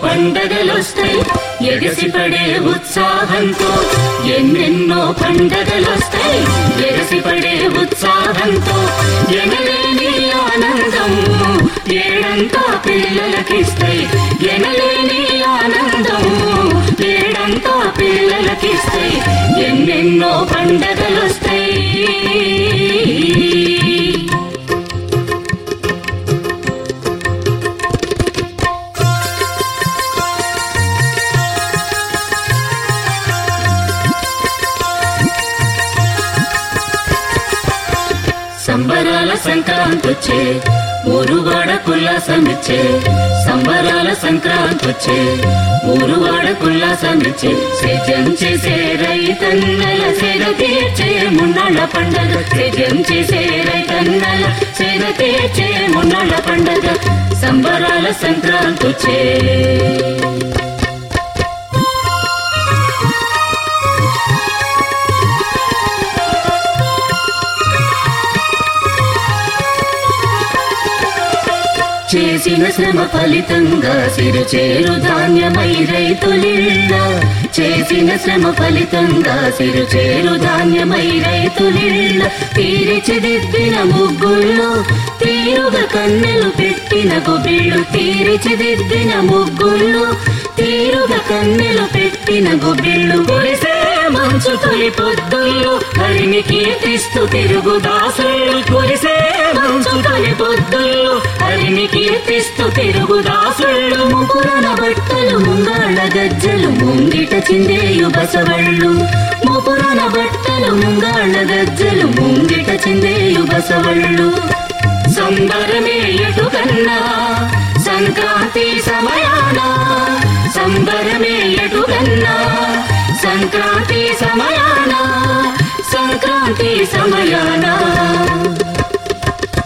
పండగలొస్తాయి ఎగసిపడే ఉత్సాహంతో, ఎన్నెన్నో పండగలొస్తాయి ఎగసిపడే ఉత్సాహంతో, ఎనలేని ఆనందం ఏడంతా పిల్లలకిస్తాయి, ఎనలేని ఆనందం ఏడంతా పిల్లలకిస్తాయి, ఎన్నెన్నో పండగలొస్తాయి. సంబరాల సంక్రాంతొచ్చే ఊరువాడ కుల్లాసమిచ్చే, సంబరాల సంక్రాంతొచ్చే ఊరువాడ కుల్లాసమిచ్చే, సేద్యం చేసే రైతన్నల సేద తీర్చే మున్నాళ్ళ పండగ, సేద్యం చేసే రైతన్నల సేద తీర్చే మున్నాళ్ళ పండగ, సంబరాల సంక్రాంతొచ్చే. చేసిన శ్రమ ఫలితంగా సిరుచేరు ధాన్యమై రైతులిళ్ళ, చేసిన శ్రమ ఫలితంగా సిరుచేరు ధాన్యమై రైతులిళ్ళ, తీర్చిదిద్దిన ముగ్గుల్లో తీరుగా కన్నెలు పెట్టిన గొబ్బిళ్ళు, తీర్చిదిద్దిన ముగ్గుల్లో తీరుగా కన్నెలు పెట్టిన గొబ్బిళ్ళు, కురిసే మంచు తొలి పొద్దుల్లో హరిని కీర్తిస్తూ తిరుగు దాసుళ్ళు, కురిసే మంచు తొలి పొద్దుల్లో హరిని కీర్తిస్తూ తిరుగు దాసుళ్ళు, ముపురన బట్టలు ముంగాళ్ళ గజ్జలు ముంగిట చిందేయు బసవళ్ళు, ముపురన బట్టలు ముంగాళ్ళ గజ్జలు ముంగిట చిందేయు బసవళ్ళు, సంబరమే ఎటుకన్నా సంక్రాంతి సమయాన, సంబరమే ఎటుకన్నా సంక్రాంతి సమయాన, సంక్రాంతి సమయాన.